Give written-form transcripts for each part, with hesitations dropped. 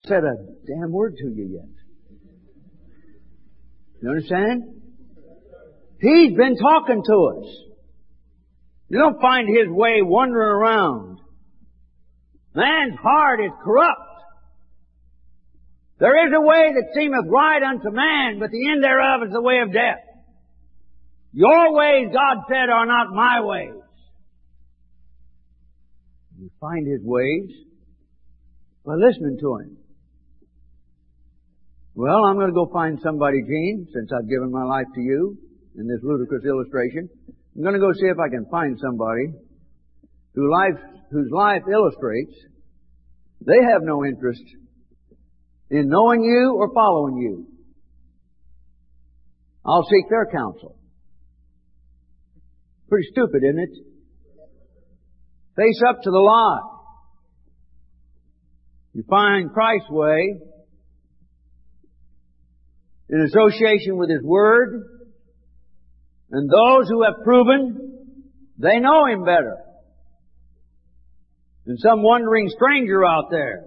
said a damn word to you yet. You understand? He's been talking to us. You don't find His way wandering around. Man's heart is corrupt. There is a way that seemeth right unto man, but the end thereof is the way of death. Your ways, God said, are not my ways. You find His ways by listening to Him. Well, I'm going to go find somebody, Gene, since I've given my life to you in this ludicrous illustration. I'm going to go see if I can find somebody whose life illustrates they have no interest in knowing you or following you. I'll seek their counsel. Pretty stupid, isn't it? Face up to the lie. You find Christ's way in association with His Word, and those who have proven they know Him better than some wandering stranger out there.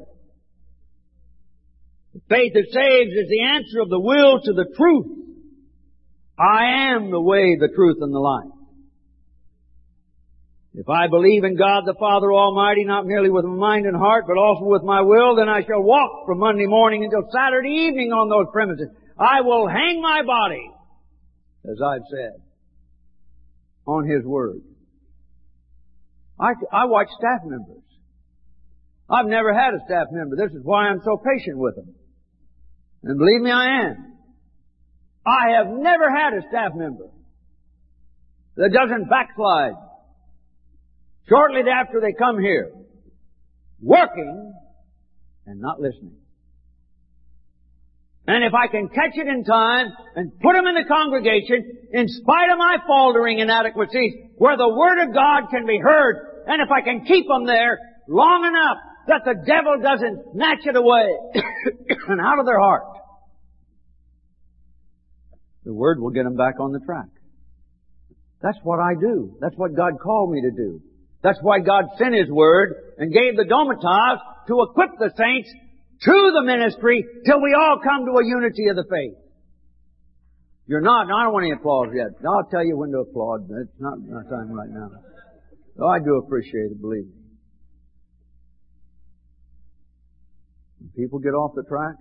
The faith that saves is the answer of the will to the truth. I am the way, the truth, and the life. If I believe in God the Father Almighty, not merely with my mind and heart, but also with my will, then I shall walk from Monday morning until Saturday evening on those premises. I will hang my body, as I've said, on His Word. I watch staff members. I've never had a staff member. This is why I'm so patient with them. And believe me, I am. I have never had a staff member that doesn't backslide shortly after they come here, working and not listening. And if I can catch it in time and put them in the congregation, in spite of my faltering inadequacies, where the Word of God can be heard, and if I can keep them there long enough that the devil doesn't snatch it away and out of their heart, the Word will get them back on the track. That's what I do. That's what God called me to do. That's why God sent His Word and gave the Domitas to equip the saints to the ministry till we all come to a unity of the faith. You're not, I don't want any applause yet. I'll tell you when to applaud. It's not my time right now. Oh, I do appreciate it, believe me. When people get off the track,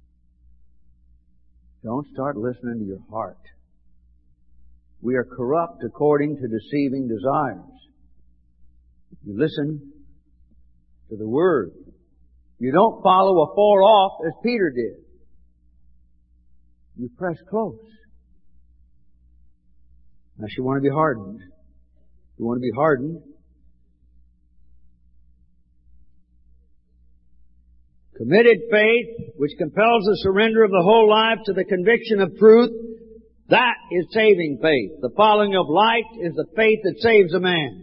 don't start listening to your heart. We are corrupt according to deceiving desires. You listen to the Word. You don't follow afar off as Peter did. You press close. Unless you want to be hardened. You want to be hardened. Committed faith, which compels the surrender of the whole life to the conviction of truth, that is saving faith. The following of light is the faith that saves a man.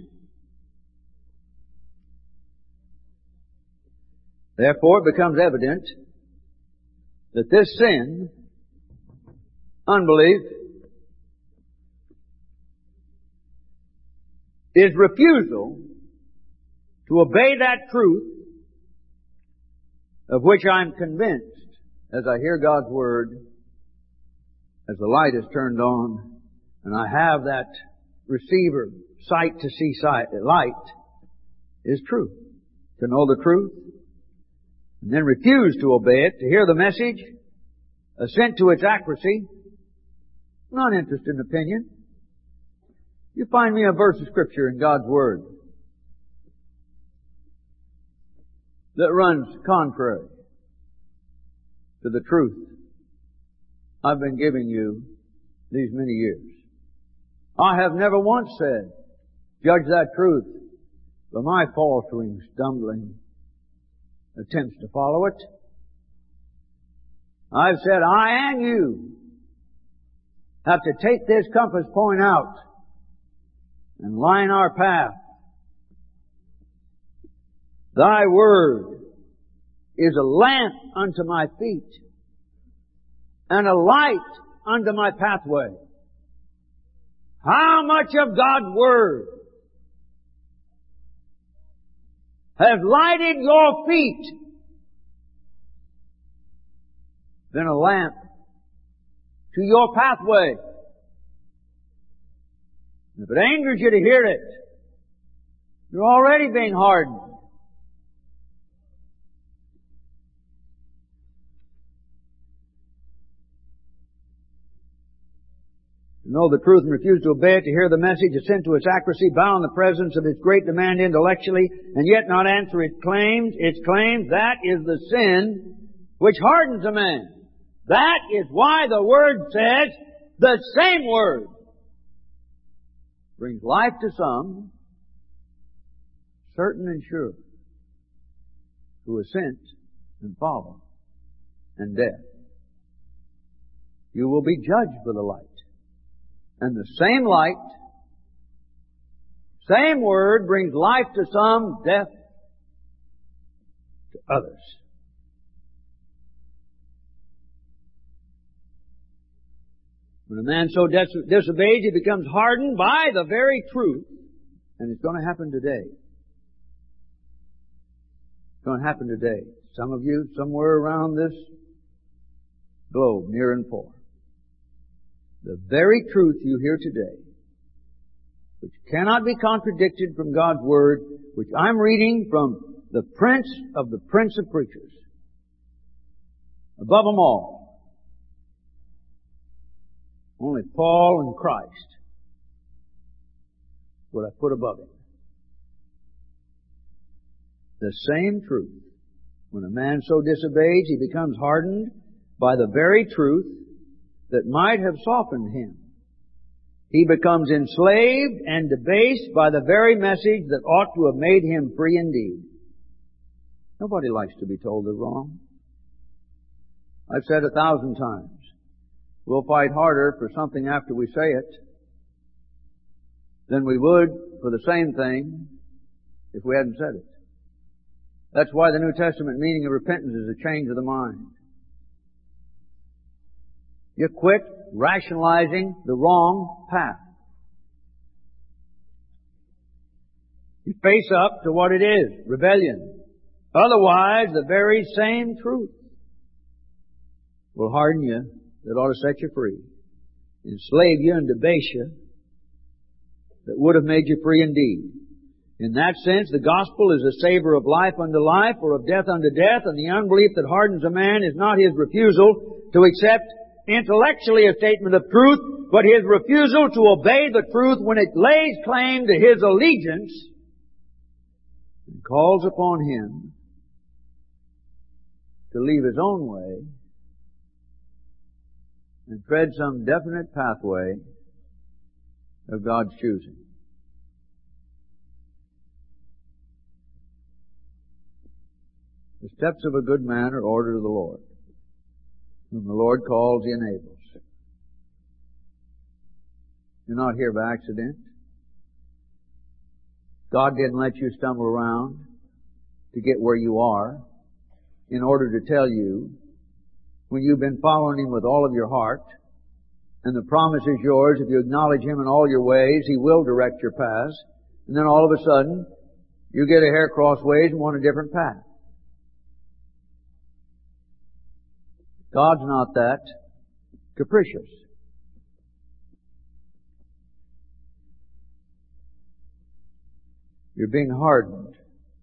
Therefore, it becomes evident that this sin, unbelief, is refusal to obey that truth of which I'm convinced as I hear God's Word, as the light is turned on, and I have that receiver, sight to see sight, light, is truth. To know the truth, and then refuse to obey it, to hear the message, assent to its accuracy, not interested in opinion. You find me a verse of Scripture in God's Word that runs contrary to the truth I've been giving you these many years. I have never once said, judge that truth by my faltering, stumbling attempts to follow it. I've said, I and you have to take this compass point out and line our path. Thy Word is a lamp unto my feet and a light unto my pathway. How much of God's Word has lighted your feet been a lamp to your pathway. If it angers you to hear it, you're already being hardened. To know the truth and refuse to obey it, to hear the message, assent to its accuracy, bow in the presence of its great demand intellectually, and yet not answer its claims, that is the sin which hardens a man. That is why the Word says, the same Word brings life to some, certain and sure, who assent and follow, and death. You will be judged for the light. And the same light, same Word brings life to some, death to others. When a man so disobeys, he becomes hardened by the very truth. And it's going to happen today. It's going to happen today. Some of you, somewhere around this globe, near and far. The very truth you hear today, which cannot be contradicted from God's Word, which I'm reading from the Prince of Preachers. Above them all, only Paul and Christ would I put above him. The same truth. When a man so disobeys, he becomes hardened by the very truth that might have softened him. He becomes enslaved and debased by the very message that ought to have made him free indeed. Nobody likes to be told they're wrong. I've said 1,000 times, we'll fight harder for something after we say it than we would for the same thing if we hadn't said it. That's why the New Testament meaning of repentance is a change of the mind. You quit rationalizing the wrong path. You face up to what it is, rebellion. Otherwise, the very same truth will harden you, that ought to set you free, enslave you and debase you, that would have made you free indeed. In that sense, the gospel is a savor of life unto life, or of death unto death, and the unbelief that hardens a man is not his refusal to accept intellectually a statement of truth, but his refusal to obey the truth when it lays claim to his allegiance and calls upon him to leave his own way and tread some definite pathway of God's choosing. The steps of a good man are ordered of the Lord. Whom the Lord calls, He enables. You're not here by accident. God didn't let you stumble around to get where you are in order to tell you, when you've been following Him with all of your heart, and the promise is yours, if you acknowledge Him in all your ways, He will direct your paths, and then all of a sudden, you get a hair crossways and want a different path. God's not that capricious. You're being hardened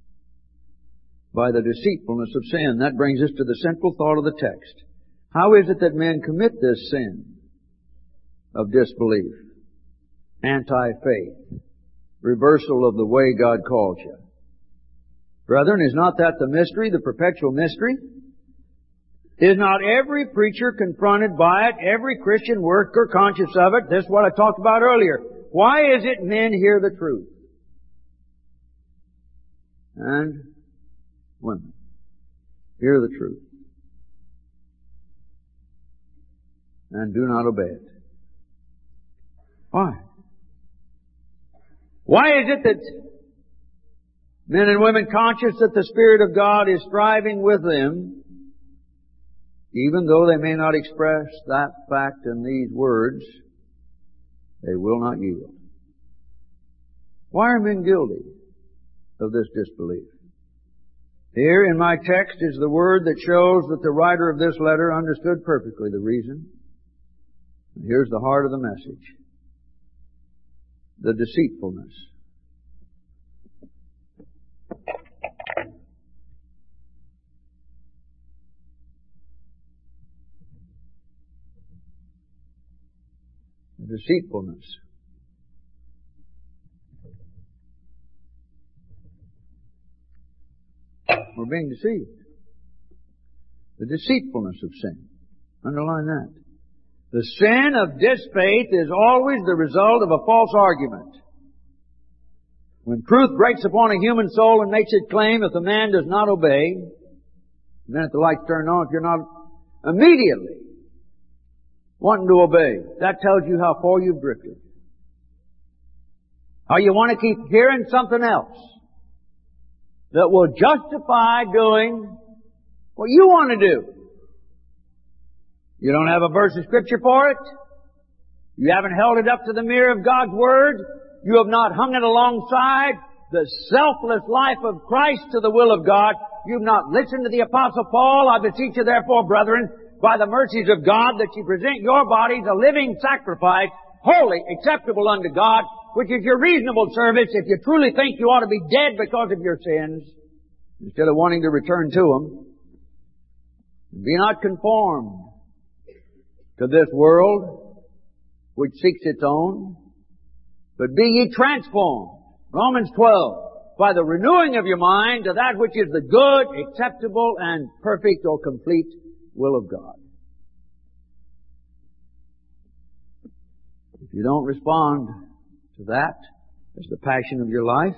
by the deceitfulness of sin. That brings us to the central thought of the text. How is it that men commit this sin of disbelief, anti-faith, reversal of the way God calls you? Brethren, is not that the mystery, the perpetual mystery? Is not every preacher confronted by it, every Christian worker conscious of it? This is what I talked about earlier. Why is it men hear the truth? And women hear the truth and do not obey it. Why? Why is it that men and women conscious that the Spirit of God is striving with them, even though they may not express that fact in these words, they will not yield? Why are men guilty of this disbelief? Here in my text is the word that shows that the writer of this letter understood perfectly the reason. And here's the heart of the message. The deceitfulness. The deceitfulness. We're being deceived. The deceitfulness of sin. Underline that. The sin of disfaith is always the result of a false argument. When truth breaks upon a human soul and makes it claim, if the man does not obey, the minute the light's turned on, if you're not immediately wanting to obey, that tells you how far you've drifted. How you want to keep hearing something else that will justify doing what you want to do. You don't have a verse of Scripture for it. You haven't held it up to the mirror of God's Word. You have not hung it alongside the selfless life of Christ to the will of God. You've not listened to the Apostle Paul. I beseech you therefore, brethren, by the mercies of God, that you present your bodies a living sacrifice, holy, acceptable unto God, which is your reasonable service if you truly think you ought to be dead because of your sins, instead of wanting to return to them. Be not conformed to this world, which seeks its own, but be ye transformed. Romans 12. By the renewing of your mind to that which is the good, acceptable, and perfect or complete will of God. If you don't respond to that as the passion of your life,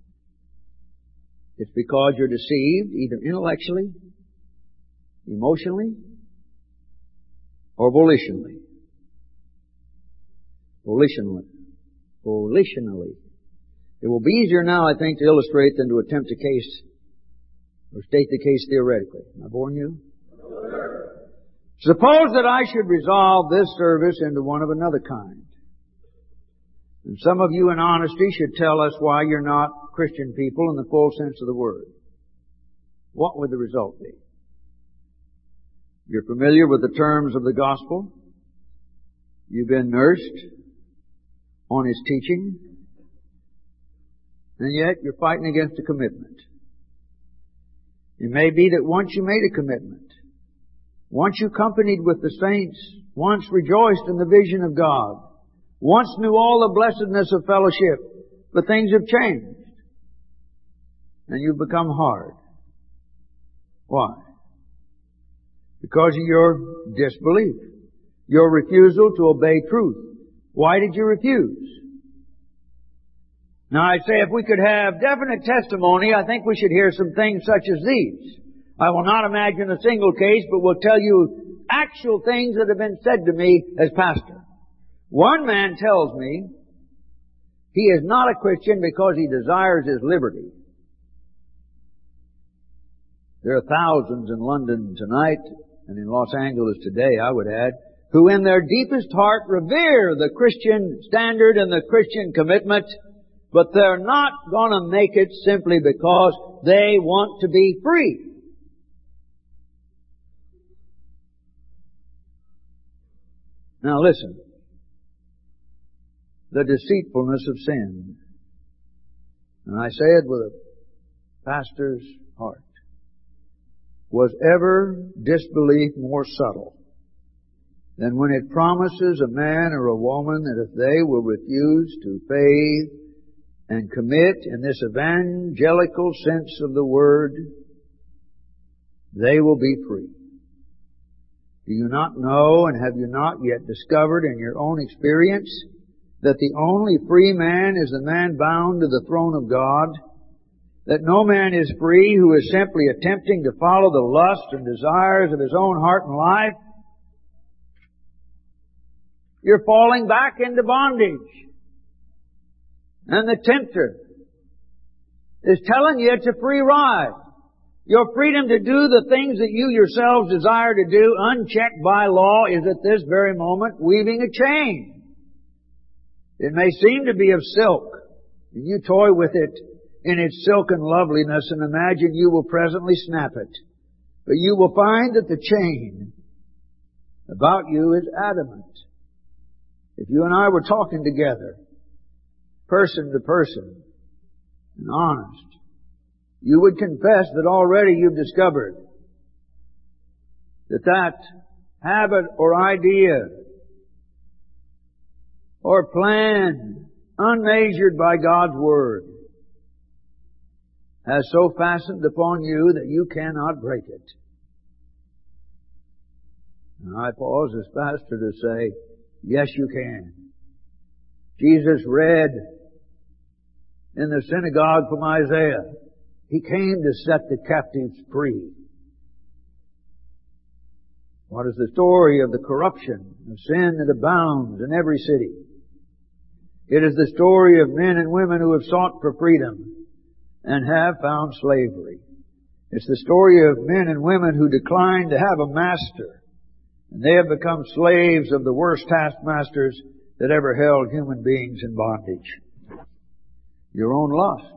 it's because you're deceived either intellectually, emotionally, or volitionally. Volitionally. It will be easier now, I think, to illustrate than to attempt a case or state the case theoretically. Am I boring you? Suppose that I should resolve this service into one of another kind. And some of you in honesty should tell us why you're not Christian people in the full sense of the word. What would the result be? You're familiar with the terms of the gospel. You've been nursed on His teaching. And yet you're fighting against a commitment. It may be that once you made a commitment, once you companied with the saints, once rejoiced in the vision of God, once knew all the blessedness of fellowship, but things have changed. And you've become hard. Why? Because of your disbelief. Your refusal to obey truth. Why did you refuse? Now I say if we could have definite testimony, I think we should hear some things such as these. I will not imagine a single case, but will tell you actual things that have been said to me as pastor. One man tells me he is not a Christian because he desires his liberty. There are thousands in London tonight, and in Los Angeles today, I would add, who in their deepest heart revere the Christian standard and the Christian commitment, but they're not going to make it simply because they want to be free. Now listen. The deceitfulness of sin. And I say it with a pastor's heart. Was ever disbelief more subtle than when it promises a man or a woman that if they will refuse to faith and commit in this evangelical sense of the word, they will be free? Do you not know, and have you not yet discovered in your own experience, that the only free man is the man bound to the throne of God? That no man is free who is simply attempting to follow the lusts and desires of his own heart and life? You're falling back into bondage. And the tempter is telling you it's a free ride. Your freedom to do the things that you yourselves desire to do, unchecked by law, is at this very moment weaving a chain. It may seem to be of silk, and you toy with it in its silken loveliness and imagine you will presently snap it. But you will find that the chain about you is adamant. If you and I were talking together, person to person, and honest, you would confess that already you've discovered that habit or idea or plan unmeasured by God's Word has so fastened upon you that you cannot break it. And I pause as pastor to say, yes, you can. Jesus read in the synagogue from Isaiah. He came to set the captives free. What is the story of the corruption of sin that abounds in every city? It is the story of men and women who have sought for freedom and have found slavery. It's the story of men and women who declined to have a master, and they have become slaves of the worst taskmasters that ever held human beings in bondage. Your own lust.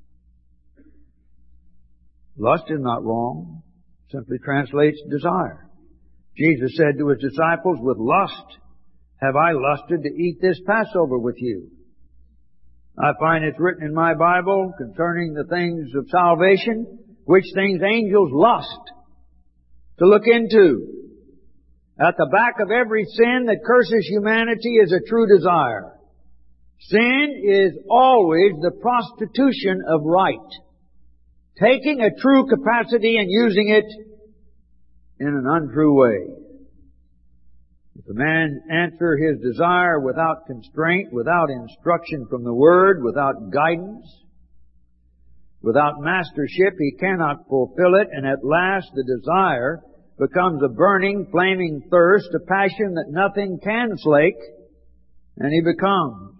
Lust is not wrong. It simply translates desire. Jesus said to His disciples, with lust have I lusted to eat this Passover with you. I find it's written in my Bible concerning the things of salvation, which things angels lust to look into. At the back of every sin that curses humanity is a true desire. Sin is always the prostitution of right. Taking a true capacity and using it in an untrue way. If a man answer his desire without constraint, without instruction from the Word, without guidance, without mastership, he cannot fulfill it, and at last the desire becomes a burning, flaming thirst, a passion that nothing can slake, and he becomes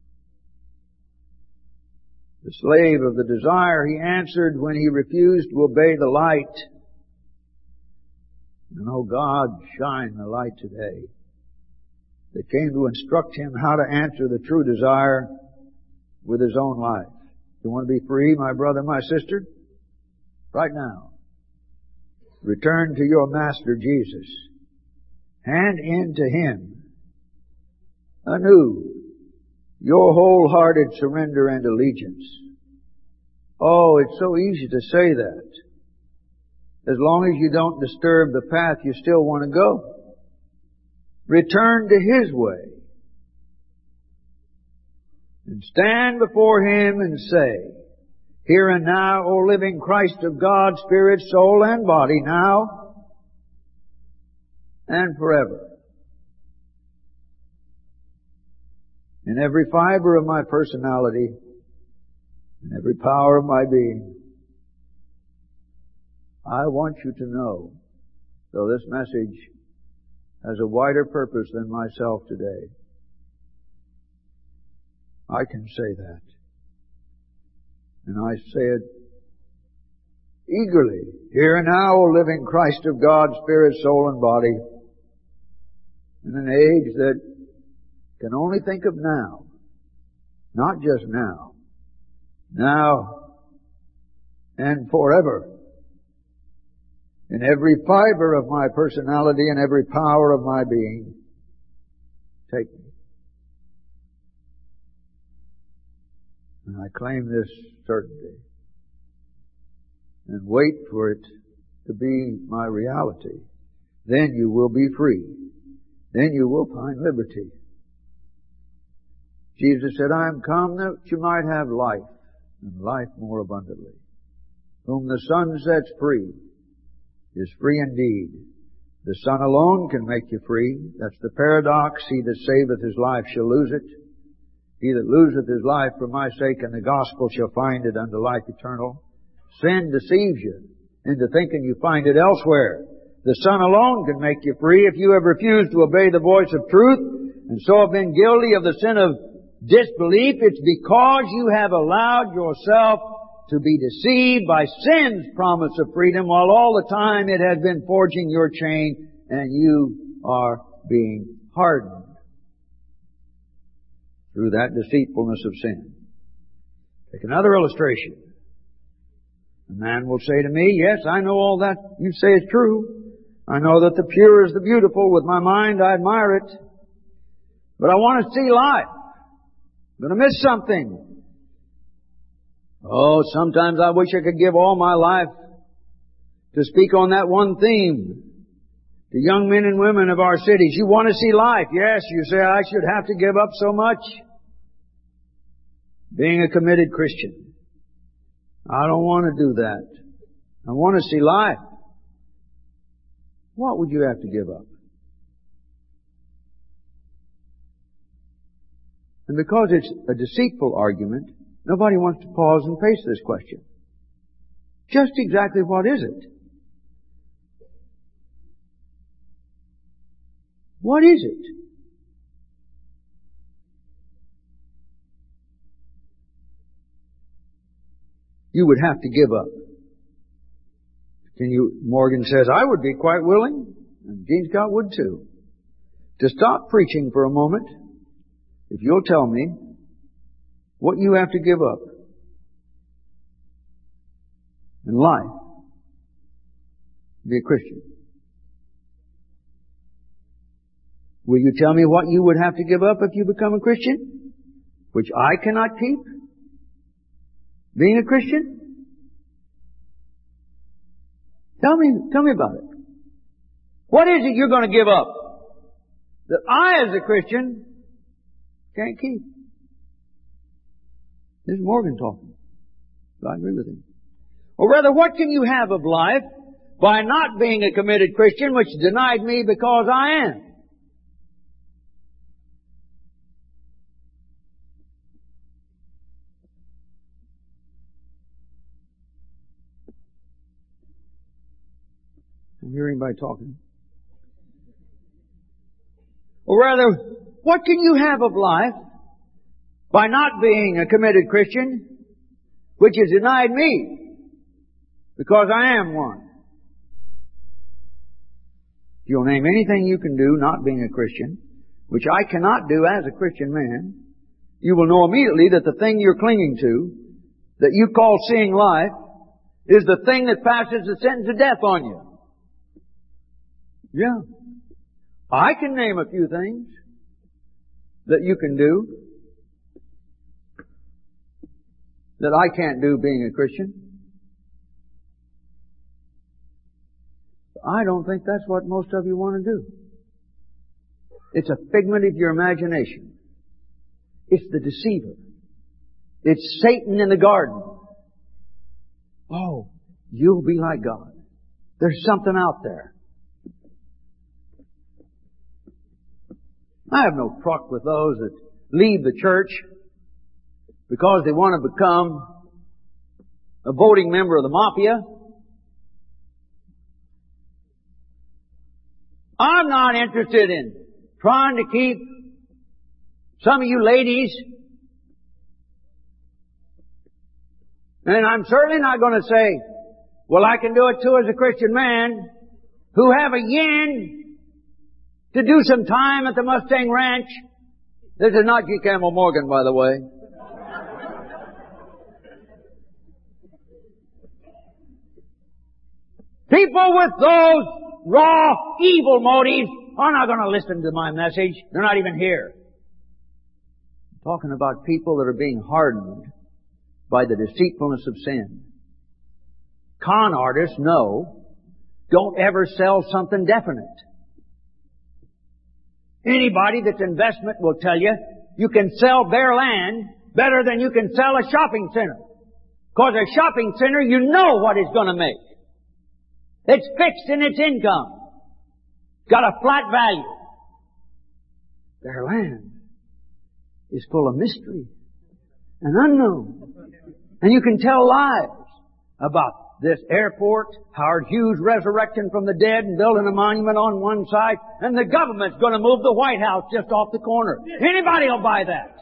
the slave of the desire. He answered when he refused to obey the light. And oh God, shine the light today that came to instruct him how to answer the true desire with his own life. You want to be free, my brother, my sister? Right now. Return to your Master Jesus. Hand in to Him anew your wholehearted surrender and allegiance. Oh, it's so easy to say that. As long as you don't disturb the path you still want to go. Return to His way. And stand before Him and say, here and now, O living Christ of God, spirit, soul, and body, now and forever. In every fiber of my personality, in every power of my being, I want you to know, though this message has a wider purpose than myself today, I can say that. And I say it eagerly. Here and now, O living Christ of God, spirit, soul, and body, in an age that can only think of now, not just now and forever. In every fiber of my personality and every power of my being, take me. And I claim this certainty and wait for it to be my reality. Then you will be free. Then you will find liberty. Jesus said, I am come that you might have life, and life more abundantly. Whom the Son sets free is free indeed. The Son alone can make you free. That's the paradox. He that saveth his life shall lose it. He that loseth his life for my sake and the gospel shall find it unto life eternal. Sin deceives you into thinking you find it elsewhere. The Son alone can make you free. If you have refused to obey the voice of truth and so have been guilty of the sin of disbelief, it's because you have allowed yourself to be deceived by sin's promise of freedom while all the time it has been forging your chain and you are being hardened through that deceitfulness of sin. Take another illustration. A man will say to me, yes, I know all that you say is true. I know that the pure is the beautiful. With my mind, I admire it. But I want to see life. I'm going to miss something. Oh, sometimes I wish I could give all my life to speak on that one theme to young men and women of our cities. You want to see life. Yes, you say, I should have to give up so much. Being a committed Christian. I don't want to do that. I want to see life. What would you have to give up? And because it's a deceitful argument, nobody wants to pause and face this question. Just exactly what is it? What is it? You would have to give up. Morgan says, I would be quite willing, and Gene Scott would too, to stop preaching for a moment if you'll tell me what you have to give up in life to be a Christian. Will you tell me what you would have to give up if you become a Christian, which I cannot keep? Being a Christian? Tell me about it. What is it you're going to give up that I, as a Christian, can't keep? This is Morgan talking. So I agree with him. Or rather, what can you have of life by not being a committed Christian, which denied me because I am? I'm hearing by talking. Or rather, what can you have of life by not being a committed Christian, which has denied me because I am one? If you'll name anything you can do not being a Christian, which I cannot do as a Christian man, you will know immediately that the thing you're clinging to, that you call seeing life, is the thing that passes the sentence of death on you. Yeah. I can name a few things that you can do that I can't do being a Christian. I don't think that's what most of you want to do. It's a figment of your imagination. It's the deceiver. It's Satan in the garden. Oh, you'll be like God. There's something out there. I have no truck with those that leave the church because they want to become a voting member of the mafia. I'm not interested in trying to keep some of you ladies, and I'm certainly not going to say, well, I can do it too as a Christian man who have a yen to do some time at the Mustang Ranch. This is not G. Campbell Morgan, by the way. People with those raw, evil motives are not going to listen to my message. They're not even here. I'm talking about people that are being hardened by the deceitfulness of sin. Con artists know, don't ever sell something definite. Anybody that's investment will tell you, you can sell bare land better than you can sell a shopping center. Because a shopping center, you know what it's going to make. It's fixed in its income. Got a flat value. Bare land is full of mystery and unknown. And you can tell lies about this airport, Howard Hughes resurrecting from the dead and building a monument on one side, and the government's going to move the White House just off the corner. Anybody will buy that.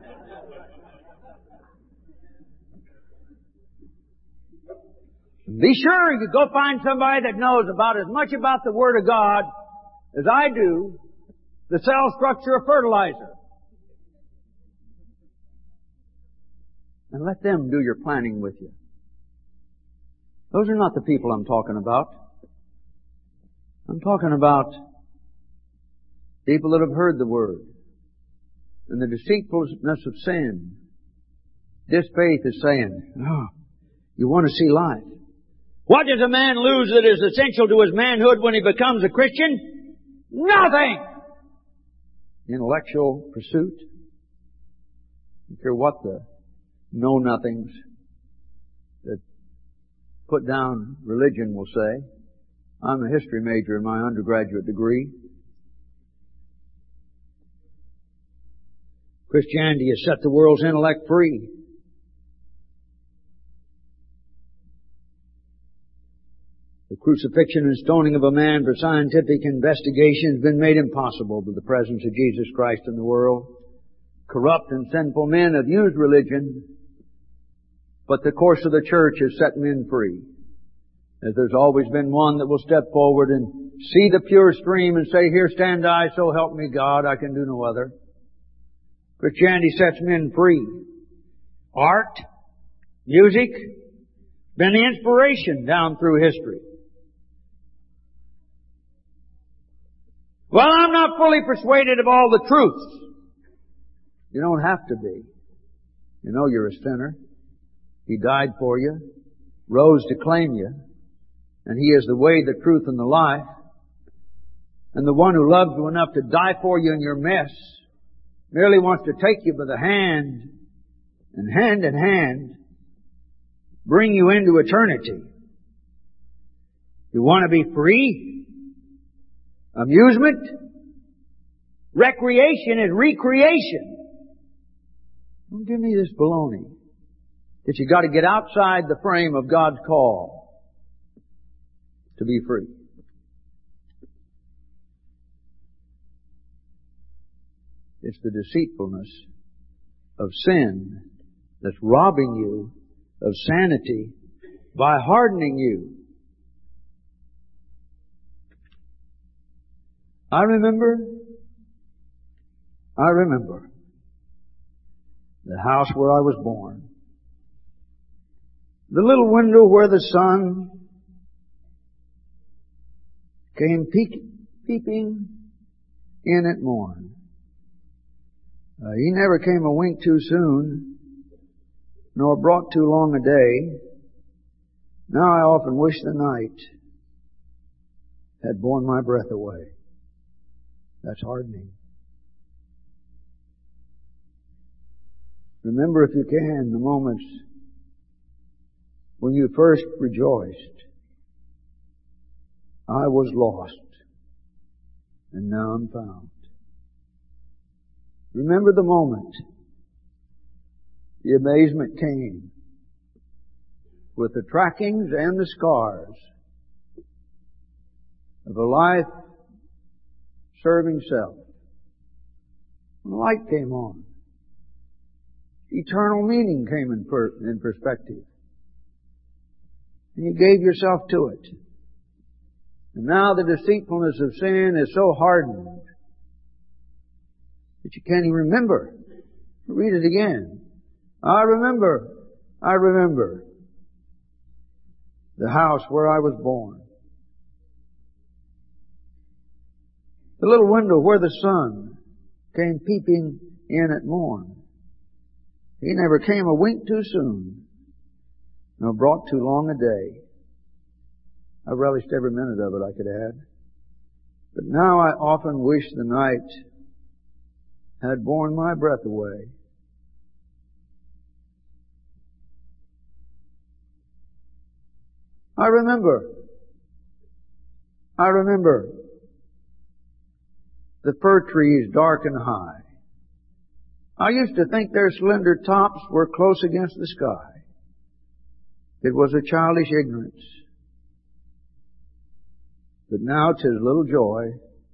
Be sure you go find somebody that knows about as much about the Word of God as I do, the cell structure of fertilizer. And let them do your planning with you. Those are not the people I'm talking about. I'm talking about people that have heard the Word. And the deceitfulness of sin. This faith is saying, oh, you want to see life. What does a man lose that is essential to his manhood when he becomes a Christian? Nothing! Intellectual pursuit. I don't care what the know-nothings that put down religion will say. I'm a history major in my undergraduate degree. Christianity has set the world's intellect free. The crucifixion and stoning of a man for scientific investigation has been made impossible by the presence of Jesus Christ in the world. Corrupt and sinful men have used religion, but the course of the church has set men free. As there's always been one that will step forward and see the pure stream and say, here stand I, so help me God, I can do no other. Christianity sets men free. Art, music, been the inspiration down through history. Well, I'm not fully persuaded of all the truths. You don't have to be. You know you're a sinner. He died for you, rose to claim you, and He is the way, the truth, and the life. And the one who loves you enough to die for you in your mess merely wants to take you by the hand, and hand in hand, bring you into eternity. You want to be free? Amusement? Recreation is recreation. Don't give me this baloney that you got to get outside the frame of God's call to be free. It's the deceitfulness of sin that's robbing you of sanity by hardening you. I remember the house where I was born. The little window where the sun came peeping in at morn. He never came a wink too soon, nor brought too long a day. Now I often wish the night had borne my breath away. That's hardening. Remember, if you can, the moments when you first rejoiced. I was lost, and now I'm found. Remember the moment the amazement came with the trackings and the scars of a life serving self. The light came on. Eternal meaning came in perspective. And you gave yourself to it. And now the deceitfulness of sin is so hardened that you can't even remember. Read it again. I remember the house where I was born. The little window where the sun came peeping in at morn. He never came a wink too soon, nor brought too long a day. I relished every minute of it, I could add. But now I often wish the night had borne my breath away. I remember the fir trees dark and high. I used to think their slender tops were close against the sky. It was a childish ignorance. But now 'tis little joy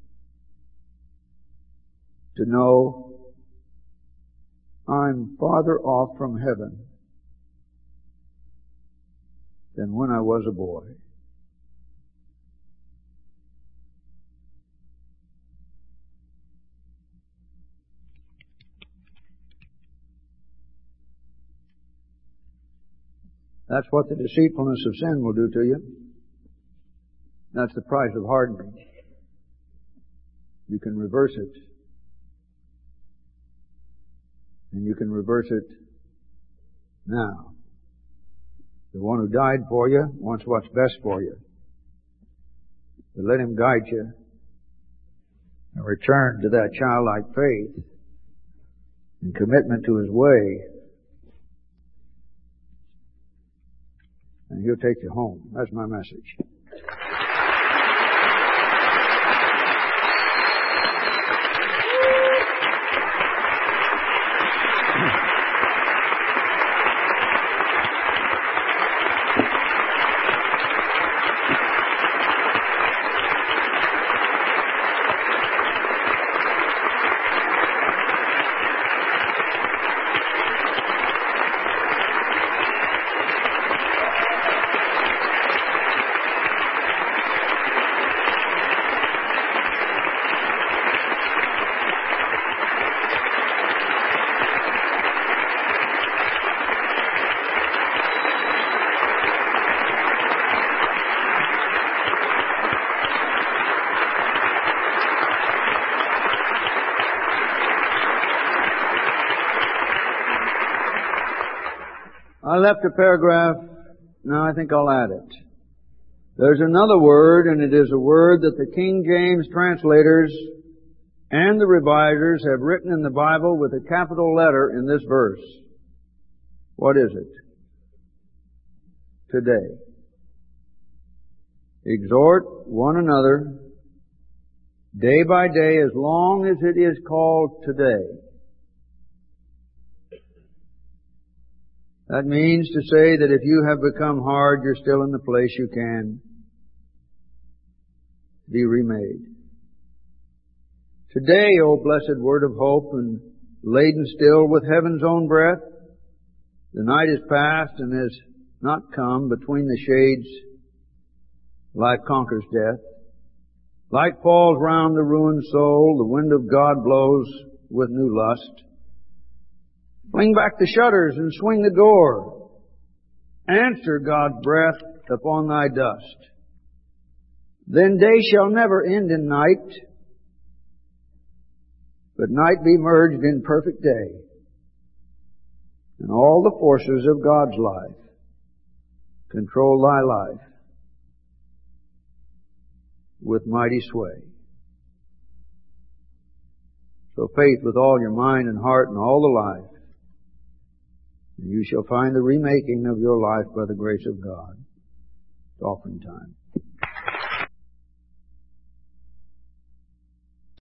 to know I'm farther off from heaven than when I was a boy. That's what the deceitfulness of sin will do to you. That's the price of hardening. You can reverse it. And you can reverse it now. The one who died for you wants what's best for you. But let Him guide you and return to that childlike faith and commitment to His way. And He'll take you home. That's my message. I left a paragraph. Now I think I'll add it. There's another word, and it is a word that the King James translators and the revisers have written in the Bible with a capital letter in this verse. What is it? Today. Exhort one another day by day as long as it is called today. That means to say that if you have become hard, you're still in the place you can be remade. Today, O blessed word of hope, and laden still with heaven's own breath, the night is past and has not come. Between the shades, life conquers death. Light falls round the ruined soul. The wind of God blows with new lust. Fling back the shutters and swing the door. Answer God's breath upon thy dust. Then day shall never end in night, but night be merged in perfect day. And all the forces of God's life control thy life with mighty sway. So faith with all your mind and heart and all the life, and you shall find the remaking of your life by the grace of God. It's offering time.